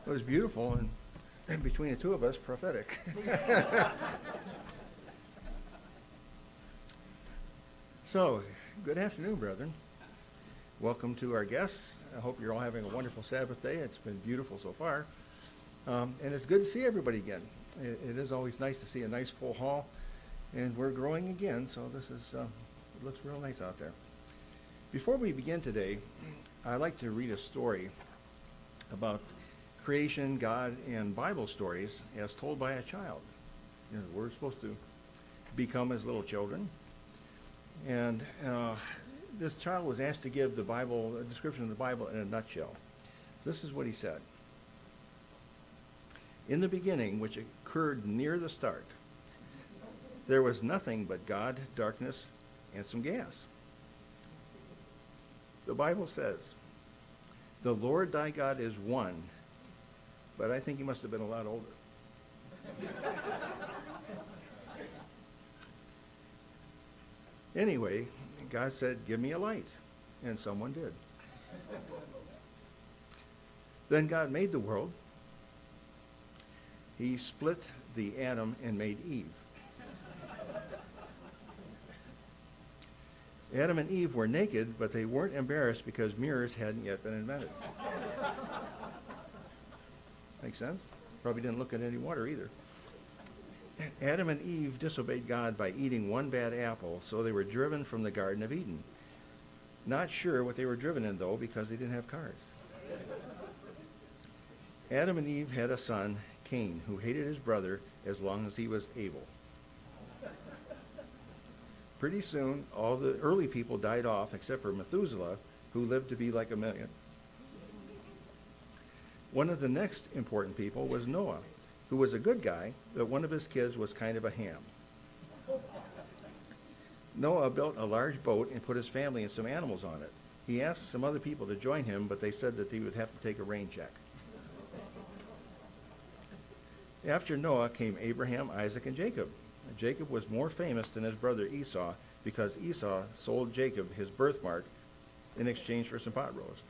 It was beautiful, and between the two of us, prophetic. So, good afternoon, brethren. Welcome to our guests. I hope you're all having a wonderful Sabbath day. It's been beautiful so far. And it's good to see everybody again. It is always nice to see a nice full hall, and we're growing again, so this is it looks real nice out there. Before we begin today, I'd like to read a story about creation, God, and Bible stories as told by a child. You know, we're supposed to become as little children. And this child was asked to give the Bible, a description of the Bible in a nutshell. This is what he said. In the beginning, which occurred near the start, there was nothing but God, darkness, and some gas. The Bible says, the Lord thy God is one, but I think he must have been a lot older. Anyway, God said, give me a light, and someone did. Then God made the world. He split the atom and made Eve. Adam and Eve were naked, but they weren't embarrassed because mirrors hadn't yet been invented. Make sense? Probably didn't look at any water either. Adam and Eve disobeyed God by eating one bad apple, so they were driven from the Garden of Eden. Not sure what they were driven in, though, because they didn't have cars. Adam and Eve had a son, Cain, who hated his brother as long as he was able. Pretty soon, all the early people died off except for Methuselah, who lived to be like 1,000,000. One of the next important people was Noah, who was a good guy, but one of his kids was kind of a ham. Noah built a large boat and put his family and some animals on it. He asked some other people to join him, but they said that he would have to take a rain check. After Noah came Abraham, Isaac, and Jacob. Jacob was more famous than his brother Esau because Esau sold Jacob his birthmark in exchange for some pot roast.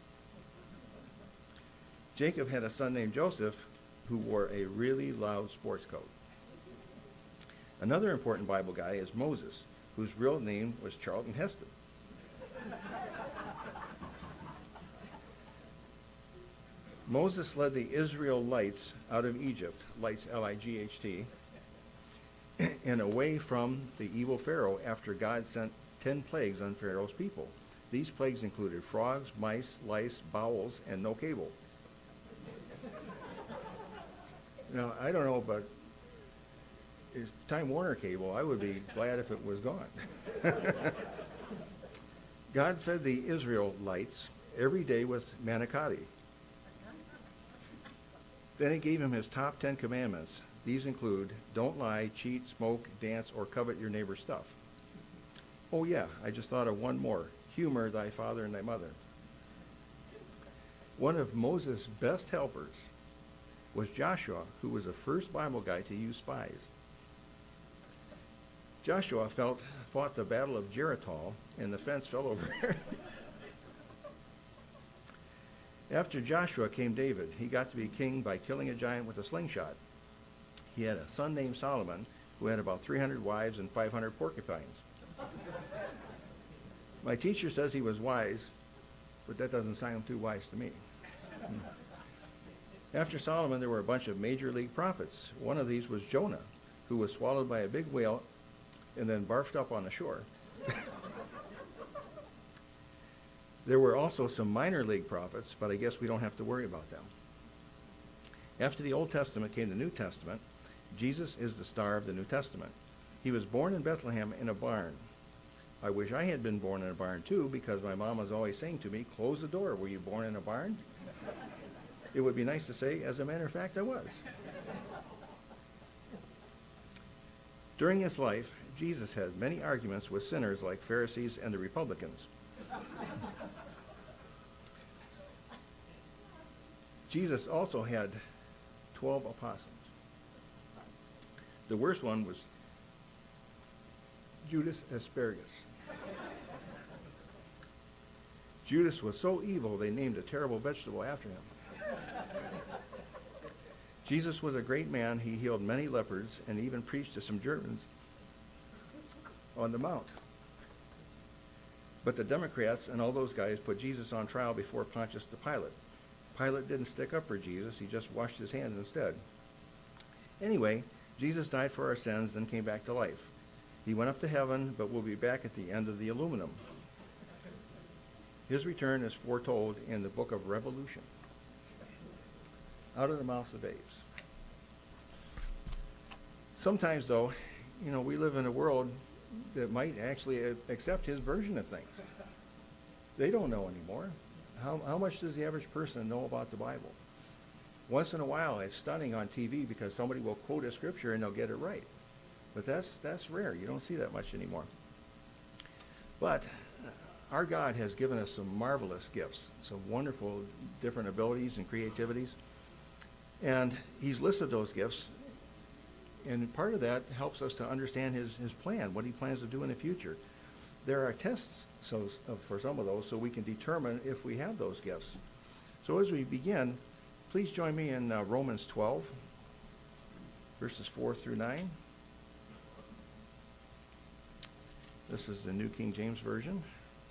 Jacob had a son named Joseph who wore a really loud sports coat. Another important Bible guy is Moses, whose real name was Charlton Heston. Moses led the Israelites out of Egypt, lights L-I-G-H-T, and away from the evil Pharaoh after God sent 10 plagues on Pharaoh's people. These plagues included frogs, mice, lice, bowels, and no cable. Now, I don't know, but is Time Warner cable, I would be glad if it was gone. God fed the Israelites every day with manicotti. Then he gave him his top 10 commandments. These include, don't lie, cheat, smoke, dance, or covet your neighbor's stuff. Oh yeah, I just thought of one more. Humor thy father and thy mother. One of Moses' best helpers was Joshua, who was the first Bible guy to use spies. Joshua fought the Battle of Jericho, and the fence fell over. After Joshua came David. He got to be king by killing a giant with a slingshot. He had a son named Solomon, who had about 300 wives and 500 porcupines. My teacher says he was wise, but that doesn't sound too wise to me. After Solomon, there were a bunch of major league prophets. One of these was Jonah, who was swallowed by a big whale and then barfed up on the shore. There were also some minor league prophets, but I guess we don't have to worry about them. After the Old Testament came the New Testament. Jesus is the star of the New Testament. He was born in Bethlehem in a barn. I wish I had been born in a barn too, because my mom was always saying to me, close the door, were you born in a barn? It would be nice to say, as a matter of fact, I was. During his life, Jesus had many arguments with sinners like Pharisees and the Republicans. Jesus also had 12 apostles. The worst one was Judas Asparagus. Judas was so evil they named a terrible vegetable after him. Jesus was a great man. He healed many lepers and even preached to some Germans on the Mount. But the Democrats and all those guys put Jesus on trial before Pontius the Pilate. Pilate didn't stick up for Jesus. He just washed his hands instead. Anyway, Jesus died for our sins, then came back to life. He went up to heaven, but will be back at the end of the aluminum. His return is foretold in the book of Revolution. Out of the mouths of babes. Sometimes, though, we live in a world that might actually accept his version of things. They don't know anymore. How much does the average person know about the Bible? Once in a while, it's stunning on TV because somebody will quote a scripture and they'll get it right. But that's rare. You don't see that much anymore. But our God has given us some marvelous gifts, some wonderful different abilities and creativities. And he's listed those gifts. And part of that helps us to understand his plan, what he plans to do in the future. There are tests for some of those so we can determine if we have those gifts. So as we begin, please join me in Romans 12, verses 4 through 9. This is the New King James Version.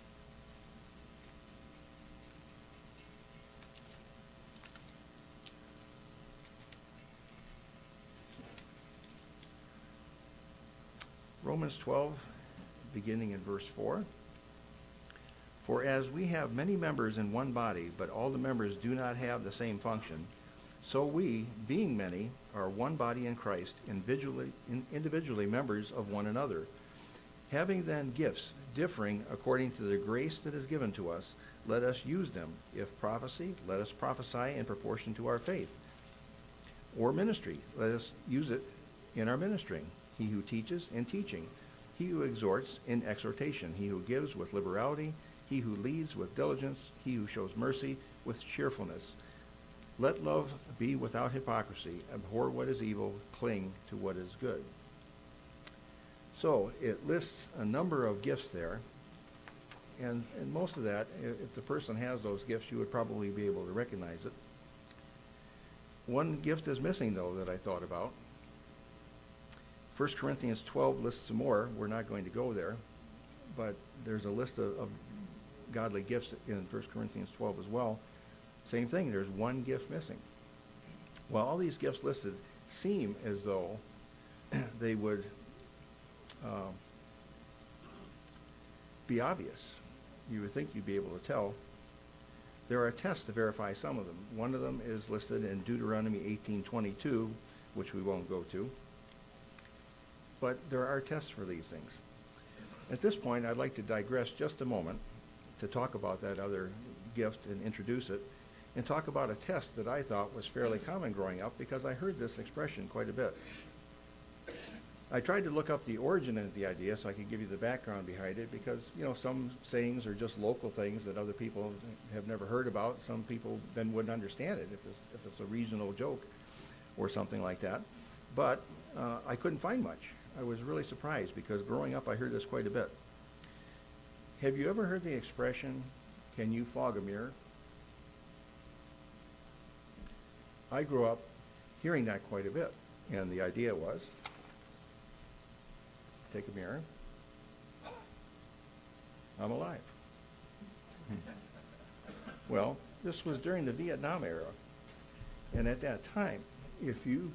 Romans 12, beginning in verse 4. For as we have many members in one body, but all the members do not have the same function, so we, being many, are one body in Christ, individually members of one another. Having then gifts differing according to the grace that is given to us, let us use them. If prophecy, let us prophesy in proportion to our faith. Or ministry, let us use it in our ministering. He who teaches, in teaching. He who exhorts, in exhortation. He who gives, with liberality. He who leads, with diligence. He who shows mercy, with cheerfulness. Let love be without hypocrisy. Abhor what is evil. Cling to what is good. So it lists a number of gifts there. And most of that, if the person has those gifts, you would probably be able to recognize it. One gift is missing, though, that I thought about. 1 Corinthians 12 lists some more. We're not going to go there. But there's a list of godly gifts in 1 Corinthians 12 as well. Same thing, there's one gift missing. Well, all these gifts listed seem as though they would be obvious. You would think you'd be able to tell. There are tests to verify some of them. One of them is listed in Deuteronomy 18:22, which we won't go to. But there are tests for these things. At this point, I'd like to digress just a moment to talk about that other gift and introduce it, and talk about a test that I thought was fairly common growing up because I heard this expression quite a bit. I tried to look up the origin of the idea so I could give you the background behind it because, some sayings are just local things that other people have never heard about. Some people then wouldn't understand it if it's a regional joke or something like that. But I couldn't find much. I was really surprised because growing up I heard this quite a bit. Have you ever heard the expression, can you fog a mirror? I grew up hearing that quite a bit, and the idea was, take a mirror, I'm alive. Well, this was during the Vietnam era, and at that time, if you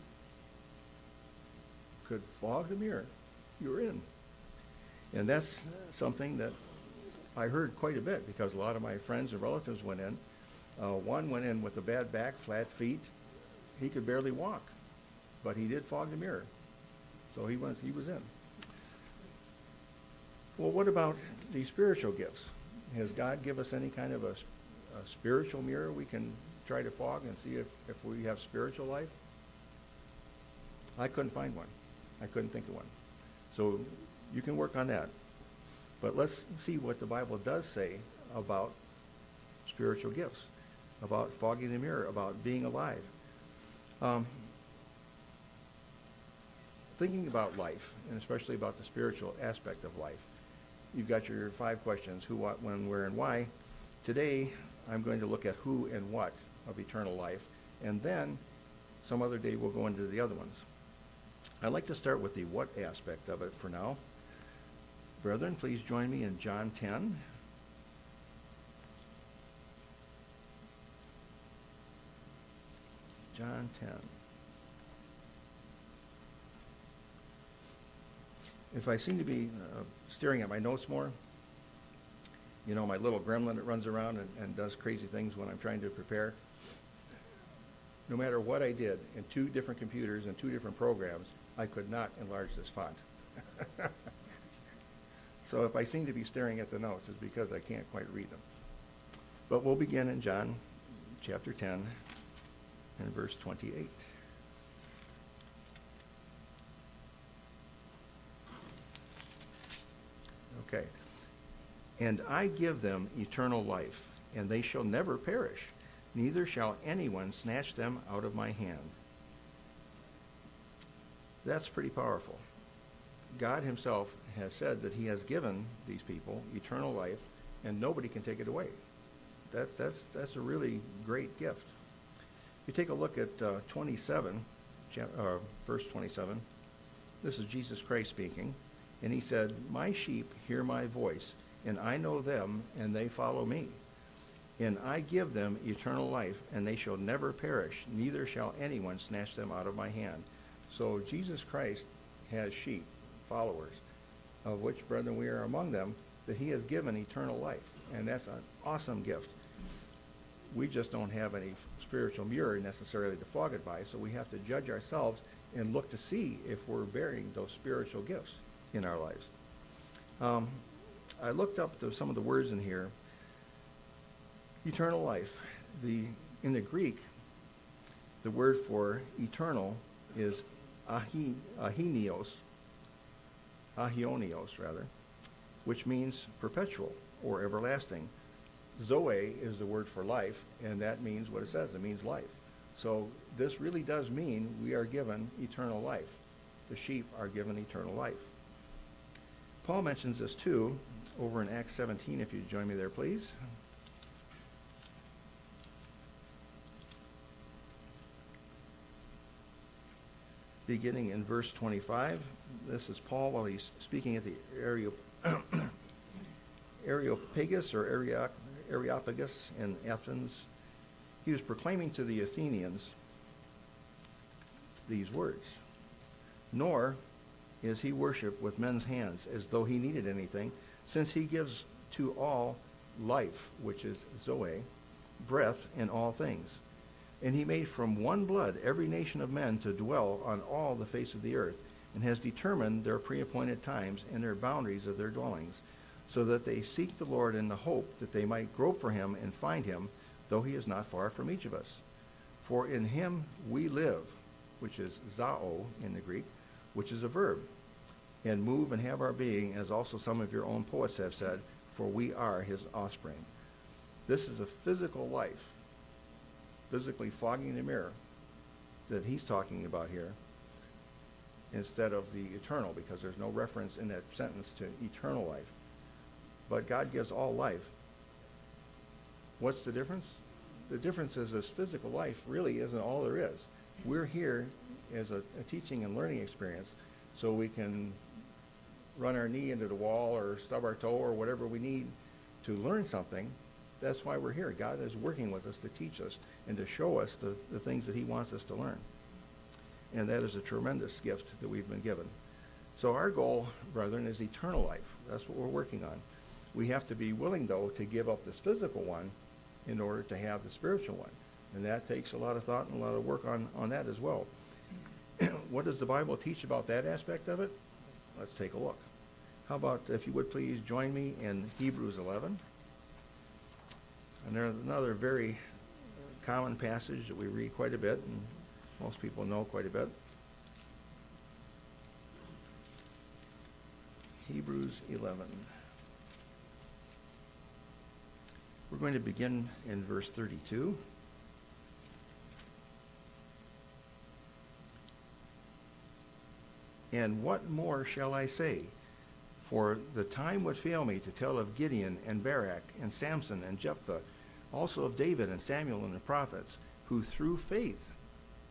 could fog the mirror, you were in. And that's something that I heard quite a bit because a lot of my friends and relatives went in. One went in with a bad back, flat feet. He could barely walk, but he did fog the mirror. So he was in. Well, what about the spiritual gifts? Has God give us any kind of a spiritual mirror we can try to fog and see if we have spiritual life? I couldn't find one. I couldn't think of one. So you can work on that. But let's see what the Bible does say about spiritual gifts, about fogging the mirror, about being alive. Thinking about life, and especially about the spiritual aspect of life, you've got your 5 questions: who, what, when, where, and why. Today, I'm going to look at who and what of eternal life, and then Some other day we'll go into the other ones. I'd like to start with the what aspect of it for now. Brethren, please join me in John 10. John 10. If I seem to be staring at my notes more, you know, my little gremlin that runs around and does crazy things when I'm trying to prepare. No matter what I did in 2 different computers and 2 different programs, I could not enlarge this font. So if I seem to be staring at the notes, it's because I can't quite read them. But we'll begin in John chapter 10 and verse 28. Okay. And I give them eternal life, and they shall never perish, neither shall anyone snatch them out of my hand. That's pretty powerful. God himself has said that he has given these people eternal life, and nobody can take it away. That's a really great gift. If you take a look at 27, verse 27, this is Jesus Christ speaking, and he said, my sheep hear my voice, and I know them, and they follow me. And I give them eternal life, and they shall never perish, neither shall anyone snatch them out of my hand. So Jesus Christ has sheep, followers, of which, brethren, we are among them, that he has given eternal life. And that's an awesome gift. We just don't have any spiritual mirror necessarily to fog it by, so we have to judge ourselves and look to see if we're bearing those spiritual gifts in our lives. I looked up some of the words in here. Eternal life. In the Greek, the word for eternal is ahionios, which means perpetual or everlasting. Zoe is the word for life, and that means what it says. It means life. So this really does mean we are given eternal life. The sheep are given eternal life. Paul mentions this too over in Acts 17, if you'd join me there, please. Beginning in verse 25, this is Paul while he's speaking at the Areopagus or Areopagus in Athens. He was proclaiming to the Athenians these words. Nor is he worshipped with men's hands as though he needed anything, since he gives to all life, which is Zoe, breath in all things. And he made from one blood every nation of men to dwell on all the face of the earth, and has determined their preappointed times and their boundaries of their dwellings, so that they seek the Lord in the hope that they might grope for him and find him, though he is not far from each of us. For in him we live, which is zao in the Greek, which is a verb, and move and have our being, as also some of your own poets have said, for we are his offspring. This is a physical life, physically fogging the mirror that he's talking about here, instead of the eternal, because there's no reference in that sentence to eternal life. But God gives all life. What's the difference? The difference is this physical life really isn't all there is. We're here as a teaching and learning experience so we can run our knee into the wall or stub our toe or whatever we need to learn something. That's why we're here. God is working with us to teach us and to show us the things that he wants us to learn. And that is a tremendous gift that we've been given. So our goal, brethren, is eternal life. That's what we're working on. We have to be willing, though, to give up this physical one in order to have the spiritual one. And that takes a lot of thought and a lot of work on that as well. What does the Bible teach about that aspect of it? Let's take a look. How about, if you would please join me in Hebrews 11. And there's another very common passage that we read quite a bit, and most people know quite a bit. Hebrews 11. We're going to begin in verse 32. And what more shall I say? For the time would fail me to tell of Gideon and Barak and Samson and Jephthah, also of David and Samuel and the prophets, who through faith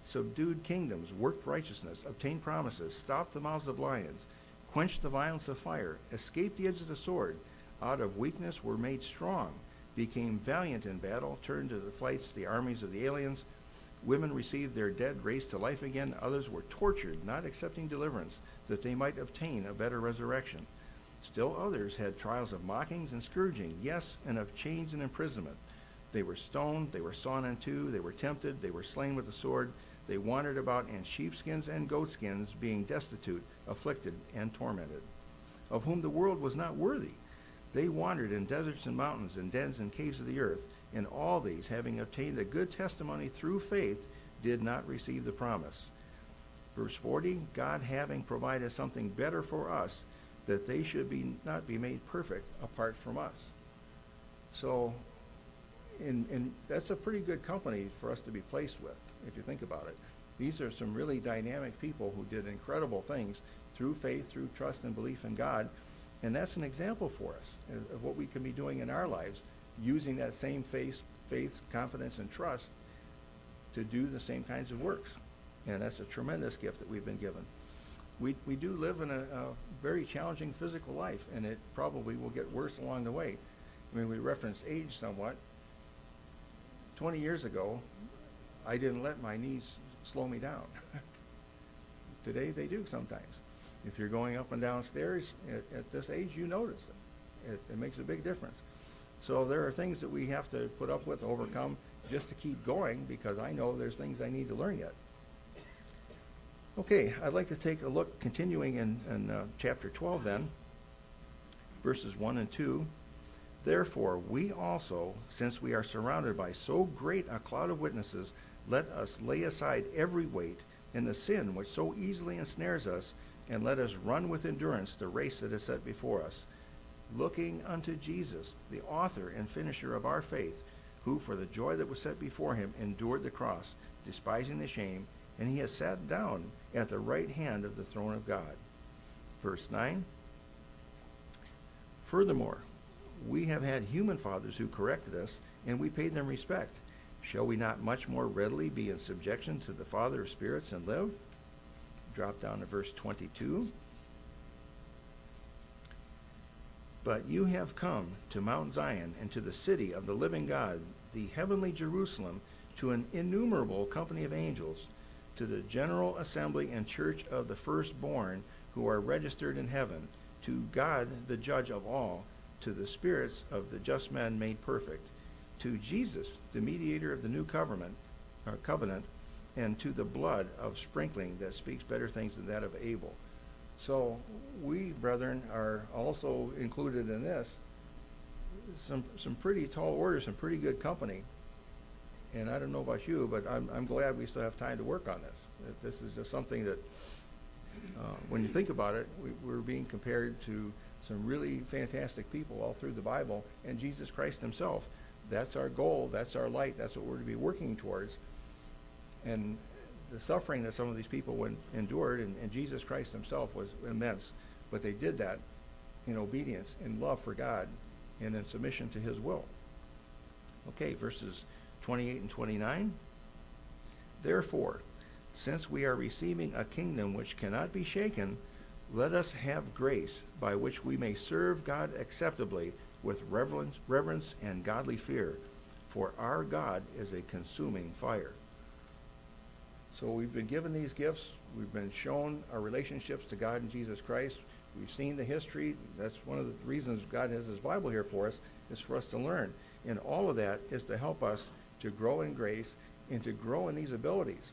subdued kingdoms, worked righteousness, obtained promises, stopped the mouths of lions, quenched the violence of fire, escaped the edge of the sword, out of weakness were made strong, became valiant in battle, turned to the flights the armies of the aliens. Women received their dead raised to life again. Others were tortured, not accepting deliverance, that they might obtain a better resurrection. Still others had trials of mockings and scourging, yes, and of chains and imprisonment. They were stoned, they were sawn in two, they were tempted, they were slain with the sword. They wandered about in sheepskins and goatskins, being destitute, afflicted, and tormented, of whom the world was not worthy. They wandered in deserts and mountains, in dens and caves of the earth. And all these, having obtained a good testimony through faith, did not receive the promise. Verse 40, God having provided something better for us, that they should not be made perfect apart from us. So, and that's a pretty good company for us to be placed with, if you think about it. These are some really dynamic people who did incredible things through faith, through trust and belief in God. And that's an example for us of what we can be doing in our lives, using that same faith, confidence, and trust to do the same kinds of works. And that's a tremendous gift that we've been given. We do live in a very challenging physical life, and it probably will get worse along the way. I mean, we referenced age somewhat. 20 years ago, I didn't let my knees slow me down. Today, they do sometimes. If you're going up and down stairs at this age, you notice it. It makes a big difference. So there are things that we have to put up with, overcome, just to keep going, because I know there's things I need to learn yet. Okay, I'd like to take a look, continuing in chapter 12 then, verses 1 and 2. Therefore, we also, since we are surrounded by so great a cloud of witnesses, let us lay aside every weight and the sin which so easily ensnares us, and let us run with endurance the race that is set before us, looking unto Jesus, the author and finisher of our faith, who for the joy that was set before him endured the cross, despising the shame, and he has sat down at the right hand of the throne of God. Verse 9, furthermore, we have had human fathers who corrected us, and we paid them respect. Shall we not much more readily be in subjection to the Father of spirits and live? Drop down to verse 22. But you have come to Mount Zion and to the city of the living God, the heavenly Jerusalem, to an innumerable company of angels, to the general assembly and church of the firstborn who are registered in heaven, to God the judge of all, to the spirits of the just men made perfect, to Jesus, the mediator of the new covenant, and to the blood of sprinkling that speaks better things than that of Abel. So we, brethren, are also included in this. Some pretty tall orders, some pretty good company. And I don't know about you, but I'm glad we still have time to work on this. This is just something that, when you think about it, we're being compared to some really fantastic people all through the Bible, and Jesus Christ himself. That's our goal, that's our light, that's what we're to be working towards. And the suffering that some of these people endured, and Jesus Christ himself, was immense. But they did that in obedience, in love for God, and in submission to his will. Okay, verses 28 and 29. Therefore, since we are receiving a kingdom which cannot be shaken, let us have grace by which we may serve God acceptably with reverence and godly fear, for our God is a consuming fire. So we've been given these gifts. We've been shown our relationships to God and Jesus Christ. We've seen the history. That's one of the reasons God has his Bible here for us, is for us to learn. And all of that is to help us to grow in grace and to grow in these abilities.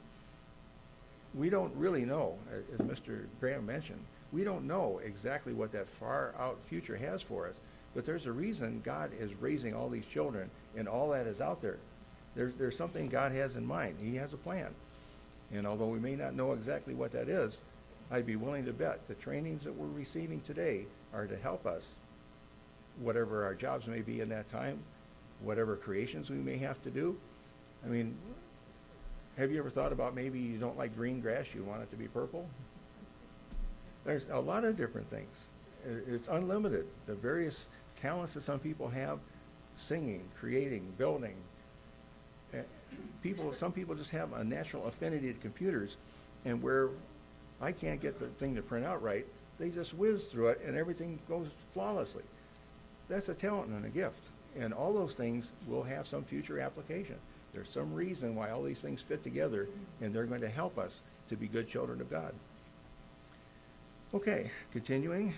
We don't really know, as Mr. Graham mentioned, we don't know exactly what that far out future has for us. But there's a reason God is raising all these children, and all that is out there. There's something God has in mind. He has a plan. And although we may not know exactly what that is, I'd be willing to bet the trainings that we're receiving today are to help us, whatever our jobs may be in that time, whatever creations we may have to do. I mean, have you ever thought about maybe you don't like green grass, you want it to be purple? There's a lot of different things. It's unlimited. The various talents that some people have, singing, creating, building. Some people just have a natural affinity to computers, and where I can't get the thing to print out right, they just whiz through it and everything goes flawlessly. That's a talent and a gift. And all those things will have some future application. There's some reason why all these things fit together, and they're going to help us to be good children of God. Okay, continuing.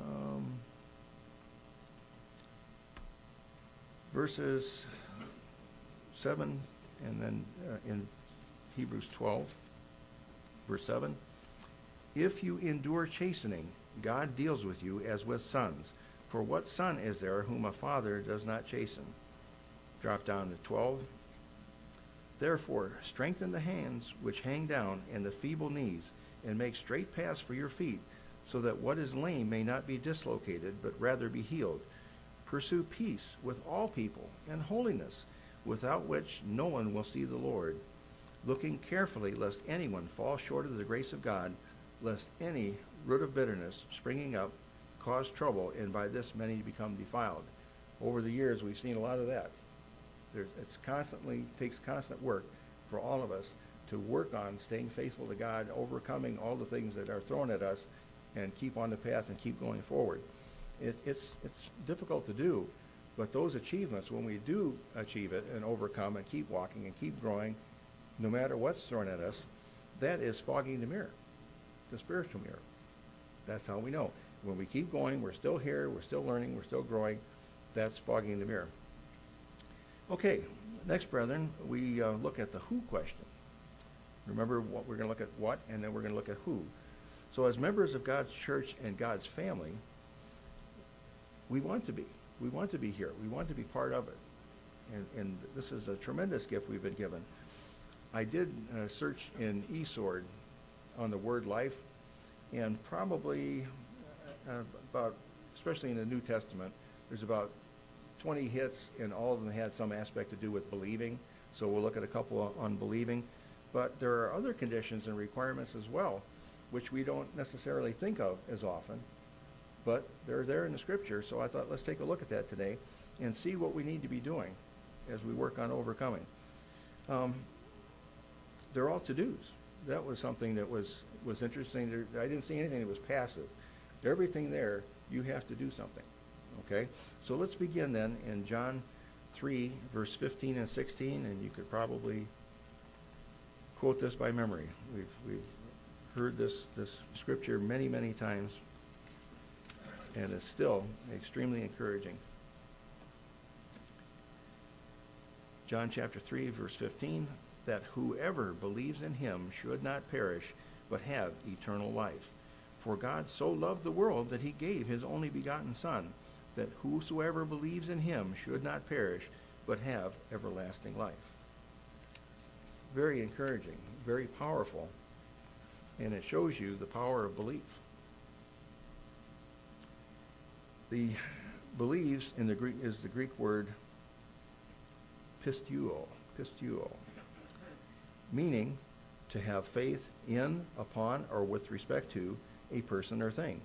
Verses 7, and then in Hebrews 12, verse 7. If you endure chastening, God deals with you as with sons. For what son is there whom a father does not chasten? Drop down to 12. Therefore, strengthen the hands which hang down and the feeble knees, and make straight paths for your feet, so that what is lame may not be dislocated, but rather be healed. Pursue peace with all people and holiness, without which no one will see the Lord, looking carefully lest anyone fall short of the grace of God, lest any root of bitterness springing up cause trouble, and by this many become defiled. Over the years, we've seen a lot of that. Takes constant work for all of us to work on staying faithful to God, overcoming all the things that are thrown at us, and keep on the path and keep going forward. It's difficult to do, but those achievements, when we do achieve it and overcome and keep walking and keep growing, no matter what's thrown at us, that is fogging the mirror, the spiritual mirror. That's how we know. When we keep going, we're still here, we're still learning, we're still growing. That's fogging the mirror. Okay, next, brethren, we look at the who question. Remember, we're going to look at what, and then we're going to look at who. So as members of God's church and God's family, we want to be. We want to be here. We want to be part of it. And this is a tremendous gift we've been given. I did search in eSword on the word life, and probably about, especially in the New Testament, there's about 20 hits, and all of them had some aspect to do with believing. So we'll look at a couple on believing. But there are other conditions and requirements as well, which we don't necessarily think of as often, but they're there in the scripture. So I thought, let's take a look at that today and see what we need to be doing as we work on overcoming. They're all to-dos. That was something that was interesting. I didn't see anything that was passive. Everything there, you have to do something. Okay? So let's begin then in John 3, verse 15 and 16, and you could probably quote this by memory. We've heard this scripture many, many times, and it's still extremely encouraging. John chapter 3, verse 15, that whoever believes in him should not perish, but have eternal life. For God so loved the world that he gave his only begotten Son, that whosoever believes in him should not perish, but have everlasting life. Very encouraging, very powerful, and it shows you the power of belief. The believes in the Greek is the Greek word pisteuo, meaning to have faith in, upon, or with respect to a person or thing.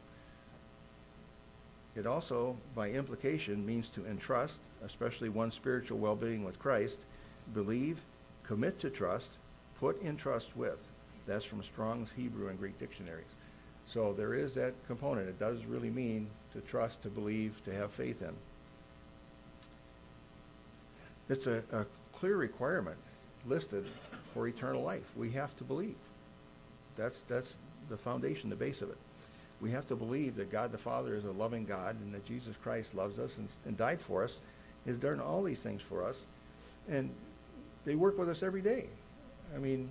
It also, by implication, means to entrust, especially one's spiritual well-being with Christ, believe, commit to trust, put in trust with. That's from Strong's Hebrew and Greek dictionaries. So there is that component. It does really mean to trust, to believe, to have faith in. It's a clear requirement listed for eternal life. We have to believe. That's the foundation, the base of it. We have to believe that God the Father is a loving God, and that Jesus Christ loves us and died for us, has done all these things for us, and they work with us every day. I mean,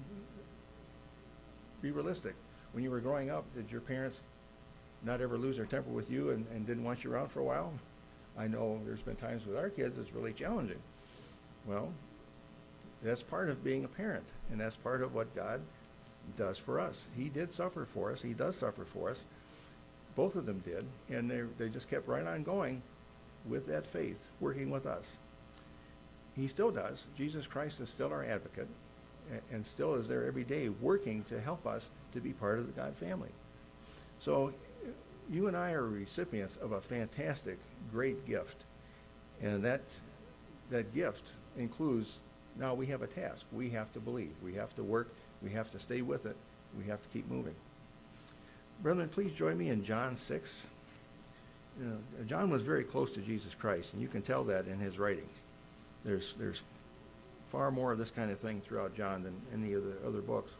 be realistic. When you were growing up, did your parents not ever lose their temper with you and didn't want you around for a while? I know there's been times with our kids it's really challenging. Well, that's part of being a parent, and that's part of what God does for us. He did suffer for us. He does suffer for us. Both of them did, and they just kept right on going with that faith, working with us. He still does. Jesus Christ is still our advocate, and still is there every day working to help us to be part of the God family. So you and I are recipients of a fantastic, great gift, and that gift includes Now we have a task. We have to believe. We have to work. We have to stay with it. We have to keep moving. Brethren, please join me in John 6. John was very close to Jesus Christ, and you can tell that in his writings. There's far more of this kind of thing throughout John than any of the other books.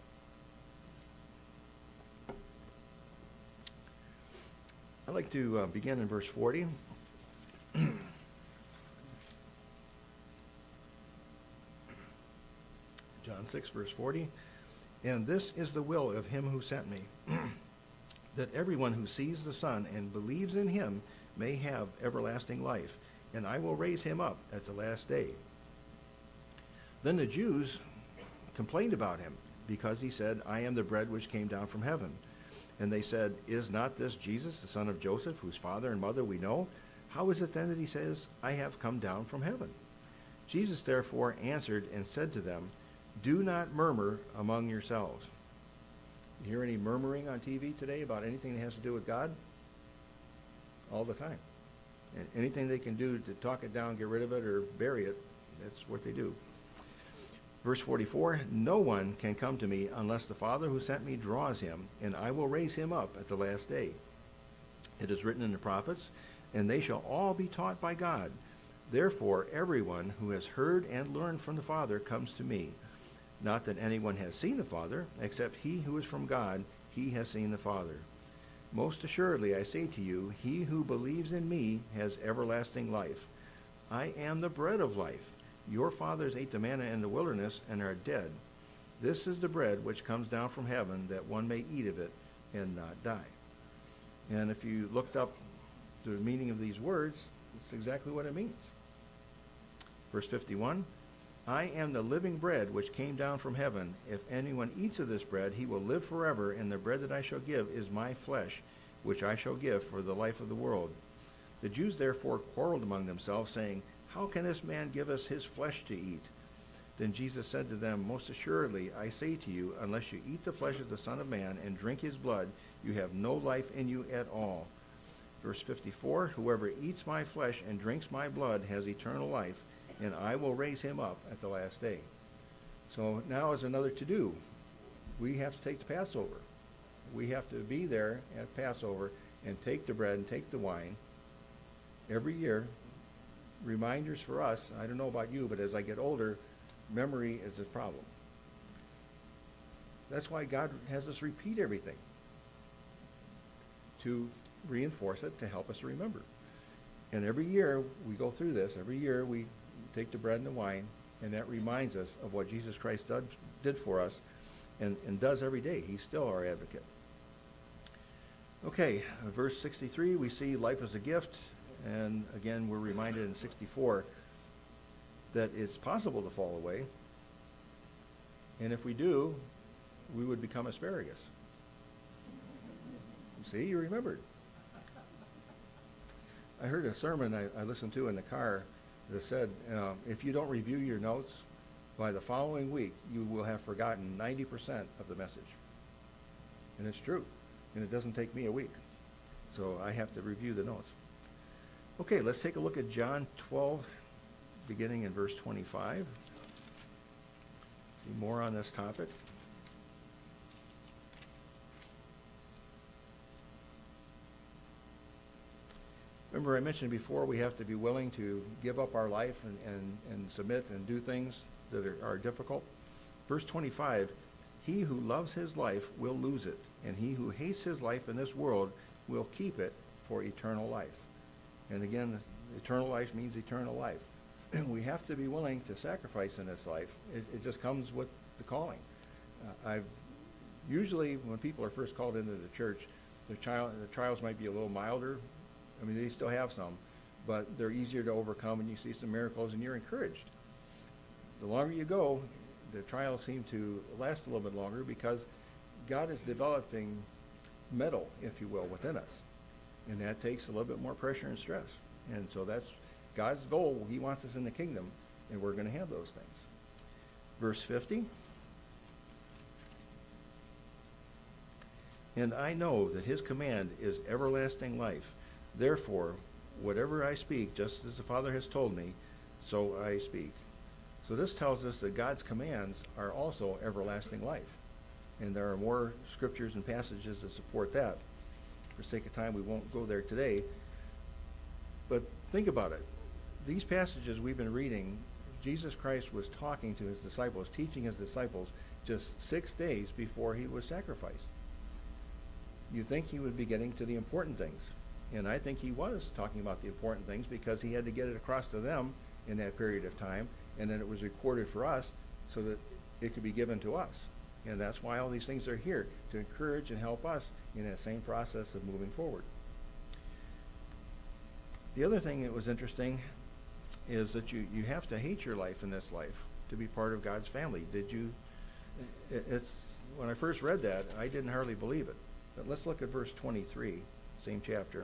I'd like to begin in verse 40. John 6, verse 40. And this is the will of him who sent me, that everyone who sees the Son and believes in him may have everlasting life, and I will raise him up at the last day. Then the Jews complained about him, because he said, I am the bread which came down from heaven. And they said, is not this Jesus, the son of Joseph, whose father and mother we know? How is it then that he says, I have come down from heaven? Jesus therefore answered and said to them, do not murmur among yourselves. You hear any murmuring on TV today about anything that has to do with God? All the time. And anything they can do to talk it down, get rid of it, or bury it, that's what they do. Verse 44, no one can come to me unless the Father who sent me draws him, and I will raise him up at the last day. It is written in the prophets, and they shall all be taught by God. Therefore, everyone who has heard and learned from the Father comes to me. Not that anyone has seen the Father, except he who is from God, he has seen the Father. Most assuredly, I say to you, he who believes in me has everlasting life. I am the bread of life. Your fathers ate the manna in the wilderness and are dead. This is the bread which comes down from heaven, that one may eat of it and not die. And if you looked up the meaning of these words, it's exactly what it means. Verse 51, I am the living bread which came down from heaven. If anyone eats of this bread, he will live forever, and the bread that I shall give is my flesh, which I shall give for the life of the world. The Jews therefore quarreled among themselves, saying, how can this man give us his flesh to eat? Then Jesus said to them, most assuredly, I say to you, unless you eat the flesh of the Son of Man and drink his blood, you have no life in you at all. Verse 54, whoever eats my flesh and drinks my blood has eternal life, and I will raise him up at the last day. So now is another to-do. We have to take the Passover. We have to be there at Passover and take the bread and take the wine every year. Reminders for us, I don't know about you, but as I get older, memory is a problem. That's why God has us repeat everything, to reinforce it, to help us remember. And every year we go through this. Every year we take the bread and the wine, and that reminds us of what Jesus Christ did for us and does every day. He's still our advocate. Okay, verse 63, we see life as a gift. And again, we're reminded in 64 that it's possible to fall away. And if we do, we would become asparagus. See, you remembered. I heard a sermon I listened to in the car that said, if you don't review your notes, by the following week, you will have forgotten 90% of the message. And it's true. And it doesn't take me a week. So I have to review the notes. Okay, let's take a look at John 12, beginning in verse 25. See more on this topic. Remember, I mentioned before, we have to be willing to give up our life and submit and do things that are difficult. Verse 25, he who loves his life will lose it, and he who hates his life in this world will keep it for eternal life. And again, eternal life means eternal life. We have to be willing to sacrifice in this life. It just comes with the calling. Usually when people are first called into the church, the trials might be a little milder. I mean, they still have some, but they're easier to overcome, and you see some miracles, and you're encouraged. The longer you go, the trials seem to last a little bit longer, because God is developing metal, if you will, within us. And that takes a little bit more pressure and stress. And so that's God's goal. He wants us in the kingdom, and we're going to have those things. Verse 50. And I know that his command is everlasting life. Therefore, whatever I speak, just as the Father has told me, so I speak. So this tells us that God's commands are also everlasting life. And there are more scriptures and passages that support that. For sake of time, we won't go there today. But think about it. These passages we've been reading, Jesus Christ was talking to his disciples, teaching his disciples just 6 days before he was sacrificed. You'd think he would be getting to the important things. And I think he was talking about the important things because he had to get it across to them in that period of time, and then it was recorded for us so that it could be given to us. And that's why all these things are here, to encourage and help us in that same process of moving forward. The other thing that was interesting is that you have to hate your life in this life to be part of God's family. When I first read that, I didn't hardly believe it. But let's look at verse 23, same chapter.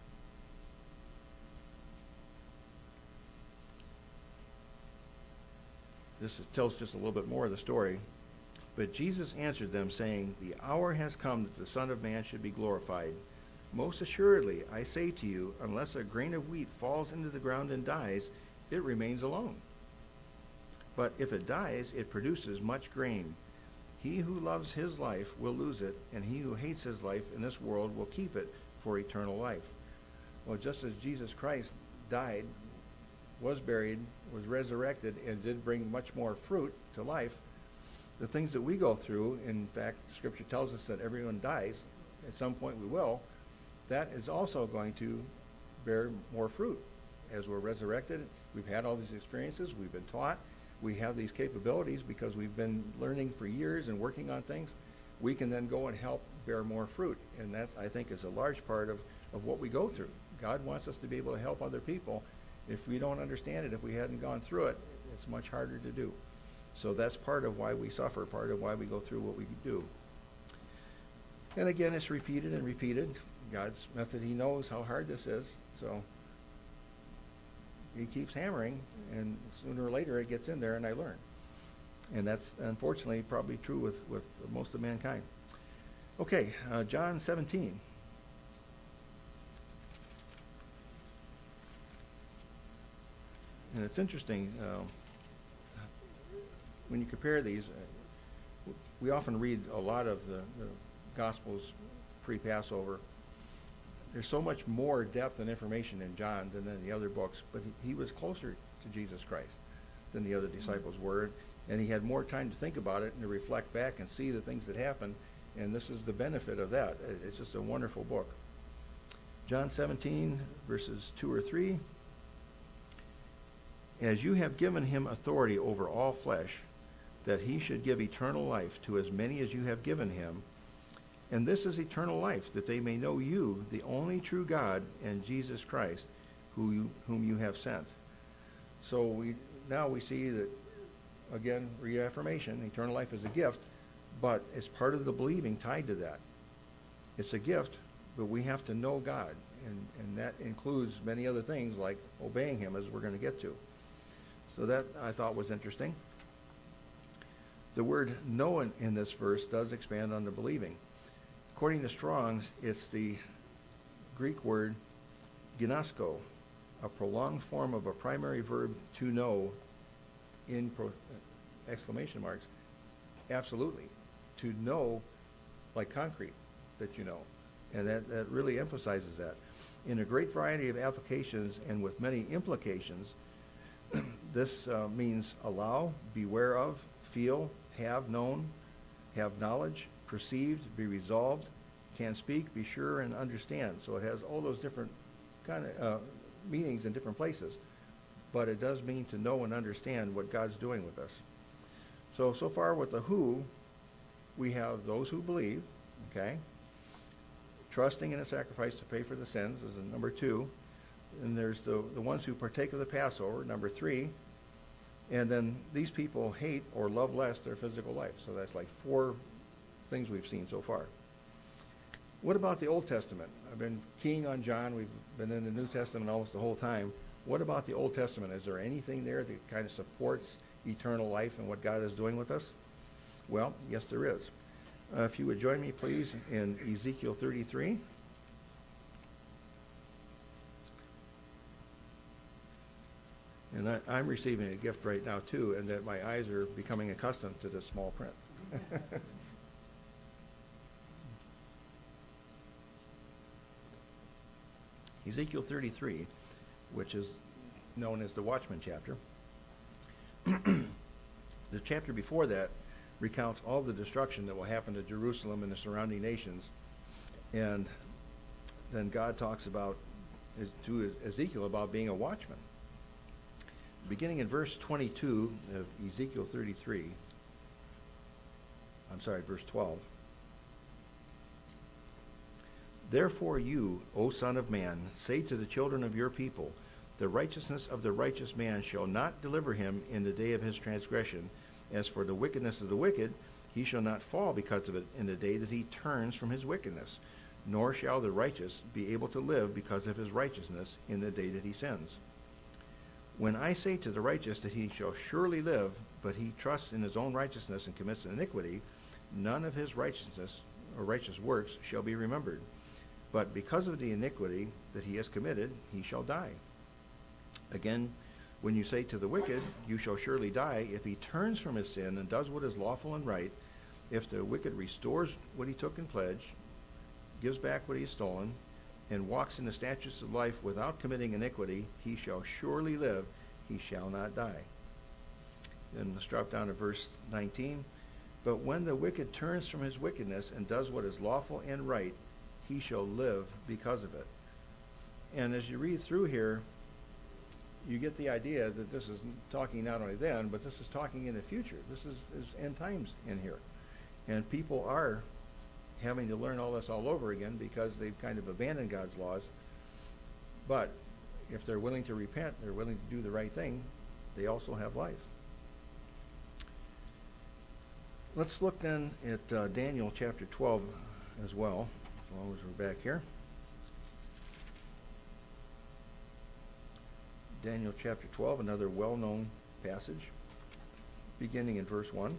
This tells just a little bit more of the story. But Jesus answered them, saying, "The hour has come that the Son of Man should be glorified. Most assuredly, I say to you, unless a grain of wheat falls into the ground and dies, it remains alone. But if it dies, it produces much grain. He who loves his life will lose it, and he who hates his life in this world will keep it for eternal life." Well, just as Jesus Christ died, was buried, was resurrected, and did bring much more fruit to life, the things that we go through, in fact, Scripture tells us that everyone dies, at some point we will, that is also going to bear more fruit. As we're resurrected, we've had all these experiences, we've been taught, we have these capabilities because we've been learning for years and working on things. We can then go and help bear more fruit, and that, I think, is a large part of what we go through. God wants us to be able to help other people. If we don't understand it, if we hadn't gone through it, it's much harder to do. So that's part of why we suffer, part of why we go through what we do. And again, it's repeated and repeated. God's method, he knows how hard this is, so he keeps hammering, and sooner or later it gets in there and I learn. And that's unfortunately probably true with most of mankind. Okay, John 17. And it's interesting, when you compare these, we often read a lot of the Gospels pre-Passover. There's so much more depth and information in John than in the other books, but he was closer to Jesus Christ than the other disciples were, and he had more time to think about it and to reflect back and see the things that happened, and this is the benefit of that. It's just a wonderful book. John 17, verses 2 or 3. "As you have given him authority over all flesh, that he should give eternal life to as many as you have given him. And this is eternal life, that they may know you, the only true God, and Jesus Christ, whom you have sent." So now we see that, again, reaffirmation, eternal life is a gift, but it's part of the believing tied to that. It's a gift, but we have to know God, and that includes many other things like obeying him, as we're going to get to. So that I thought was interesting. The word know in this verse does expand on the believing. According to Strong's, it's the Greek word ginosko, a prolonged form of a primary verb to know in exclamation marks. Absolutely. To know like concrete that you know. And that really emphasizes that. In a great variety of applications and with many implications, this means allow, beware of, feel, have known, have knowledge, perceived, be resolved, can speak, be sure, and understand. So it has all those different kind of meanings in different places. But it does mean to know and understand what God's doing with us. So far with the who, we have those who believe, okay? Trusting in a sacrifice to pay for the sins is number 2. And there's the ones who partake of the Passover, number 3. And then these people hate or love less their physical life. So that's like 4 things we've seen so far. What about the Old Testament? I've been keying on John. We've been in the New Testament almost the whole time. What about the Old Testament? Is there anything there that kind of supports eternal life and what God is doing with us? Well, yes, there is. If you would join me, please, in Ezekiel 33. And I'm receiving a gift right now, too, and that my eyes are becoming accustomed to this small print. Ezekiel 33, which is known as the Watchman chapter. The chapter before that recounts all the destruction that will happen to Jerusalem and the surrounding nations. And then God talks about to Ezekiel about being a watchman. Beginning in verse 22 of Ezekiel 33, verse 12. Therefore you, O son of man, say to the children of your people, the righteousness of the righteous man shall not deliver him in the day of his transgression. As for the wickedness of the wicked, he shall not fall because of it in the day that he turns from his wickedness, nor shall the righteous be able to live because of his righteousness in the day that he sins. When I say to the righteous that he shall surely live, but he trusts in his own righteousness and commits iniquity, none of his righteousness or righteous works shall be remembered. But because of the iniquity that he has committed, he shall die. Again, when you say to the wicked, you shall surely die, if he turns from his sin and does what is lawful and right, if the wicked restores what he took in pledge, gives back what he has stolen, and walks in the statutes of life without committing iniquity, he shall surely live, he shall not die. Then let's drop down to verse 19. But when the wicked turns from his wickedness and does what is lawful and right, he shall live because of it. And as you read through here, you get the idea that this is talking not only then, but this is talking in the future. This is end times in here. And people are having to learn all this all over again because they've kind of abandoned God's laws. But if they're willing to repent, they're willing to do the right thing, they also have life. Let's look then at Daniel chapter 12 as well, as long as we're back here. Daniel chapter 12, another well-known passage, beginning in verse 1.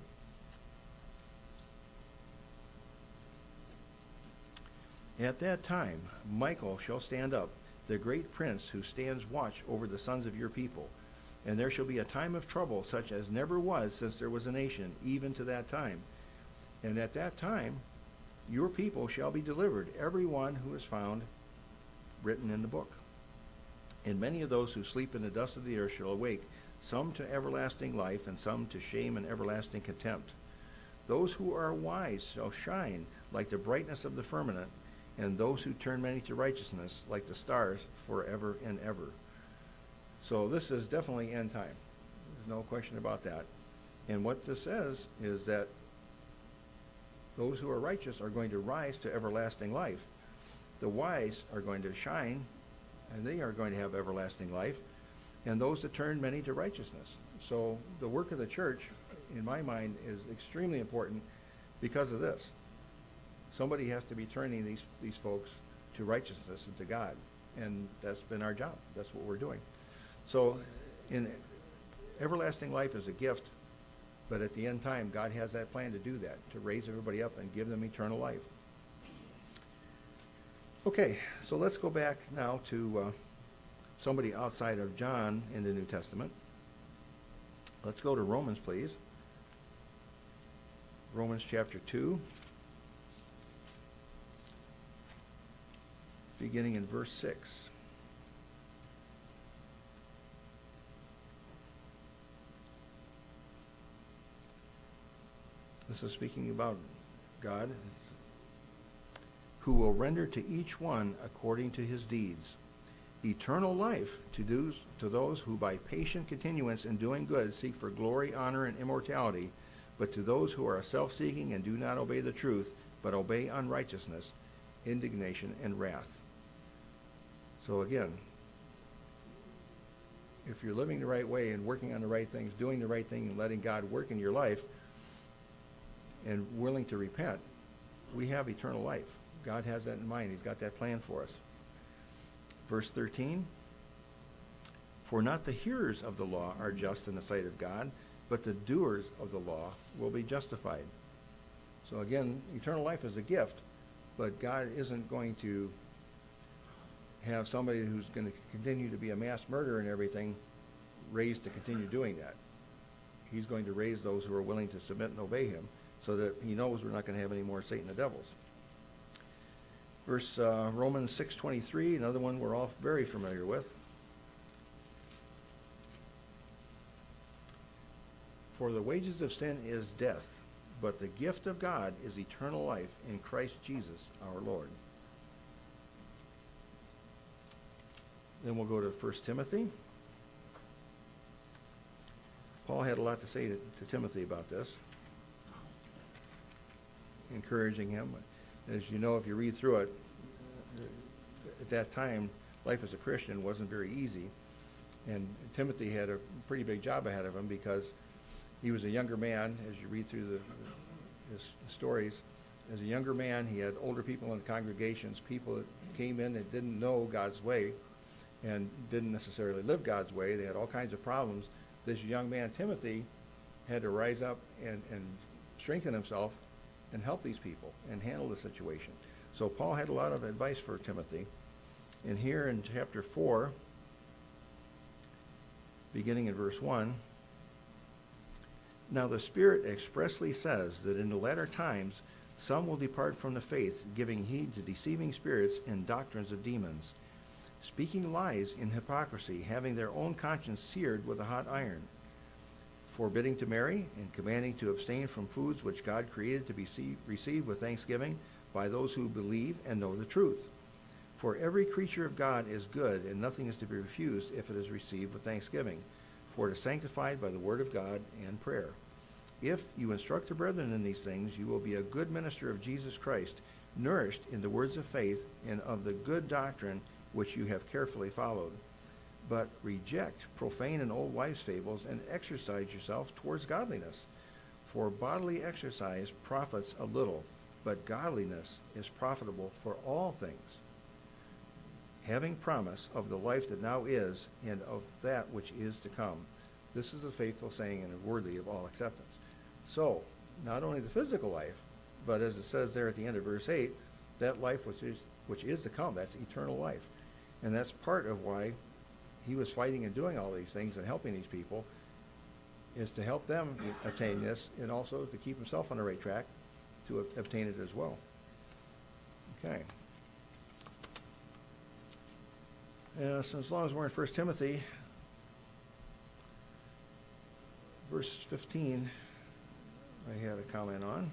At that time, Michael shall stand up, the great prince who stands watch over the sons of your people. And there shall be a time of trouble such as never was since there was a nation, even to that time. And at that time, your people shall be delivered, every one who is found written in the book. And many of those who sleep in the dust of the earth shall awake, some to everlasting life, and some to shame and everlasting contempt. Those who are wise shall shine like the brightness of the firmament, and those who turn many to righteousness like the stars forever and ever. So this is definitely end time. There's no question about that. And what this says is that those who are righteous are going to rise to everlasting life. The wise are going to shine, and they are going to have everlasting life, and those that turn many to righteousness. So the work of the church, in my mind, is extremely important because of this. Somebody has to be turning these folks to righteousness and to God, and that's been our job. That's what we're doing. So in everlasting life is a gift, but at the end time, God has that plan to do that, to raise everybody up and give them eternal life. Okay, so let's go back now to somebody outside of John in the New Testament. Let's go to Romans, please. Romans chapter 2, beginning in verse 6. This is speaking about God, who will render to each one according to his deeds. Eternal life to those who by patient continuance in doing good seek for glory, honor, and immortality, but to those who are self-seeking and do not obey the truth, but obey unrighteousness, indignation, and wrath. So again, if you're living the right way and working on the right things, doing the right thing and letting God work in your life, and willing to repent, we have eternal life. God has that in mind. He's got that plan for us. Verse 13, for not the hearers of the law are just in the sight of God, but the doers of the law will be justified. So again, eternal life is a gift, but God isn't going to have somebody who's going to continue to be a mass murderer and everything raised to continue doing that. He's going to raise those who are willing to submit and obey him, so that he knows we're not going to have any more Satan the devils. Verse Romans 6:23, another one we're all very familiar with. For the wages of sin is death, but the gift of God is eternal life in Christ Jesus our Lord. Then we'll go to 1 Timothy. Paul had a lot to say to Timothy about this, encouraging him. As you know, if you read through it, at that time, life as a Christian wasn't very easy. And Timothy had a pretty big job ahead of him because he was a younger man. As you read through his stories, as a younger man, he had older people in the congregations, people that came in that didn't know God's way and didn't necessarily live God's way. They had all kinds of problems. This young man, Timothy, had to rise up and strengthen himself and help these people and handle the situation. So Paul had a lot of advice for Timothy. And here in chapter 4, beginning in verse 1, now the Spirit expressly says that in the latter times some will depart from the faith, giving heed to deceiving spirits and doctrines of demons, speaking lies in hypocrisy, having their own conscience seared with a hot iron, forbidding to marry and commanding to abstain from foods which God created to be received with thanksgiving by those who believe and know the truth. For every creature of God is good, and nothing is to be refused if it is received with thanksgiving, for it is sanctified by the word of God and prayer. If you instruct the brethren in these things, you will be a good minister of Jesus Christ, nourished in the words of faith and of the good doctrine which you have carefully followed. But reject profane and old wives' fables, and exercise yourself towards godliness. For bodily exercise profits a little, but godliness is profitable for all things, having promise of the life that now is and of that which is to come. This is a faithful saying and worthy of all acceptance. So, not only the physical life, but as it says there at the end of verse 8, that life which is to come, that's eternal life. And that's part of why he was fighting and doing all these things and helping these people, is to help them attain this, and also to keep himself on the right track to obtain it as well. Okay. So as long as we're in 1 Timothy, verse 15, I had a comment on.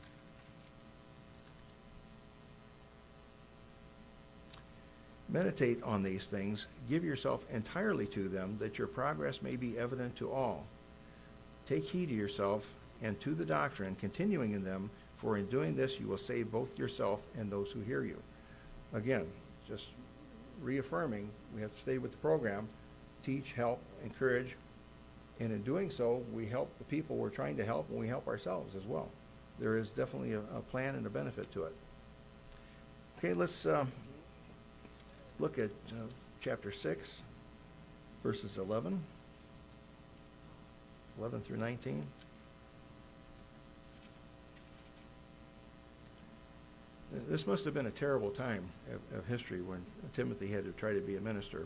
Meditate on these things, give yourself entirely to them, that your progress may be evident to all. Take heed to yourself and to the doctrine, continuing in them, for in doing this you will save both yourself and those who hear you. Again, just reaffirming, we have to stay with the program, teach, help, encourage, and in doing so, we help the people we're trying to help, and we help ourselves as well. There is definitely a plan and a benefit to it. Okay, let's look at chapter 6, verses 11 through 19. This must have been a terrible time of history when Timothy had to try to be a minister.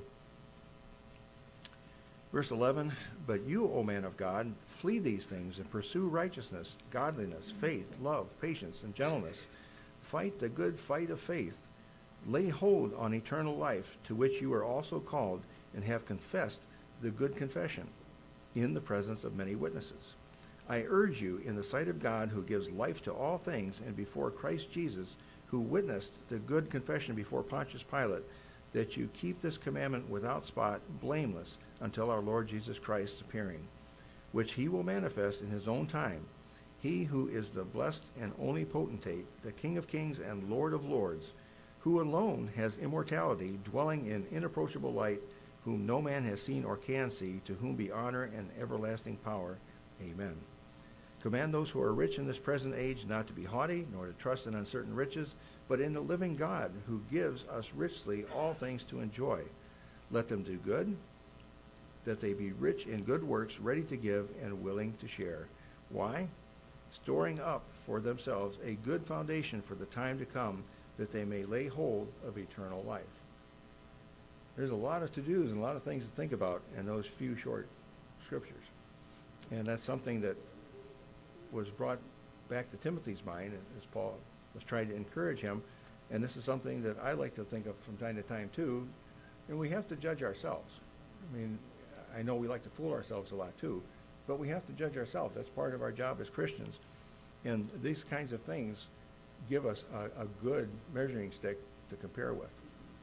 Verse 11, but you, O man of God, flee these things and pursue righteousness, godliness, faith, love, patience, and gentleness. Fight the good fight of faith. Lay hold on eternal life, to which you are also called, and have confessed the good confession in the presence of many witnesses. I urge you in the sight of God, who gives life to all things, and before Christ Jesus, who witnessed the good confession before Pontius Pilate, that you keep this commandment without spot, blameless, until our Lord Jesus Christ's appearing, which he will manifest in his own time, he who is the blessed and only potentate, the King of kings and Lord of lords, who alone has immortality, dwelling in inapproachable light, whom no man has seen or can see, to whom be honor and everlasting power. Amen. Command those who are rich in this present age not to be haughty, nor to trust in uncertain riches, but in the living God, who gives us richly all things to enjoy. Let them do good, that they be rich in good works, ready to give and willing to share. Why? Storing up for themselves a good foundation for the time to come, that they may lay hold of eternal life. there's a lot of to-dos and a lot of things to think about in those few short scriptures. And that's something that was brought back to Timothy's mind as Paul was trying to encourage him. And this is something that I like to think of from time to time too. And we have to judge ourselves. I mean, I know we like to fool ourselves a lot too, but we have to judge ourselves. That's part of our job as Christians. And these kinds of things give us a good measuring stick to compare with.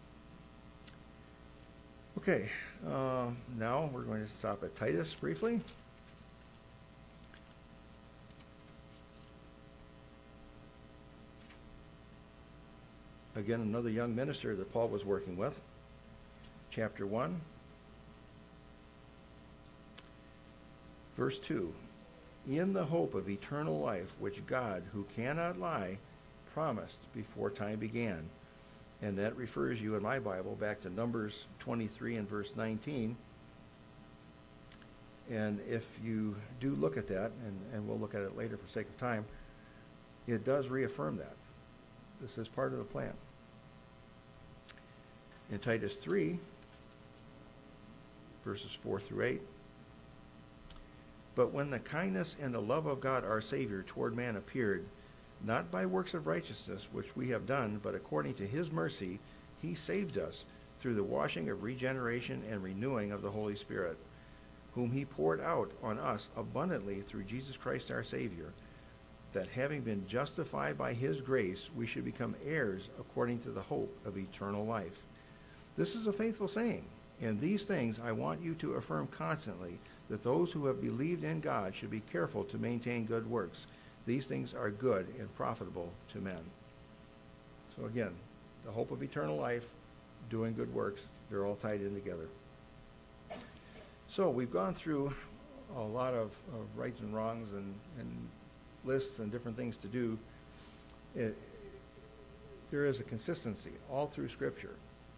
Okay, now we're going to stop at Titus briefly. Again, another young minister that Paul was working with. Chapter 1, verse 2. In the hope of eternal life, which God, who cannot lie, promised before time began. And that refers you in my Bible back to Numbers 23 and verse 19. And if you do look at that, and we'll look at it later for sake of time, it does reaffirm that. This is part of the plan. In Titus 3, verses 4 through 8, but when the kindness and the love of God our Savior toward man appeared, not by works of righteousness which we have done, but according to his mercy, he saved us through the washing of regeneration and renewing of the Holy Spirit, whom he poured out on us abundantly through Jesus Christ our Savior, that having been justified by his grace, we should become heirs according to the hope of eternal life. This is a faithful saying, and these things I want you to affirm constantly, that those who have believed in God should be careful to maintain good works. These things are good and profitable to men. So again, the hope of eternal life, doing good works, they're all tied in together. So we've gone through a lot of rights and wrongs and lists and different things to do. There is a consistency all through Scripture.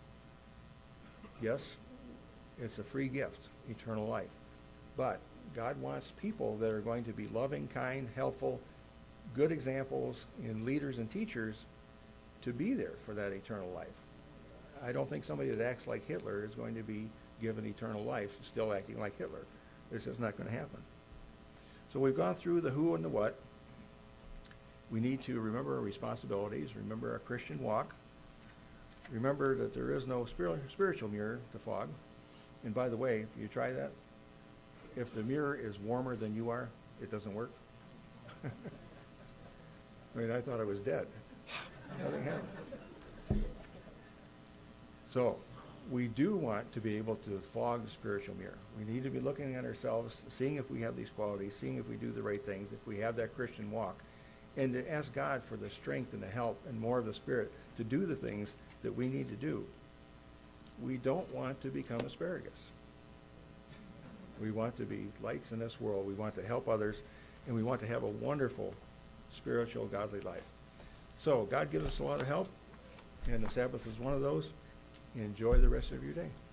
Yes, it's a free gift, eternal life. But God wants people that are going to be loving, kind, helpful, good examples in leaders and teachers to be there for that eternal life. I don't think somebody that acts like Hitler is going to be given eternal life still acting like Hitler. This is not going to happen. So we've gone through the who and the what. We need to remember our responsibilities, remember our Christian walk, remember that there is no spiritual mirror to fog. And by the way, if you try that, if the mirror is warmer than you are, it doesn't work. I mean, I thought I was dead. Nothing happened. So we do want to be able to fog the spiritual mirror. We need to be looking at ourselves, seeing if we have these qualities, seeing if we do the right things, if we have that Christian walk, and to ask God for the strength and the help and more of the Spirit to do the things that we need to do. We don't want to become asparagus. We want to be lights in this world. We want to help others, and we want to have a wonderful spiritual, godly life. So God gives us a lot of help, and the Sabbath is one of those. Enjoy the rest of your day.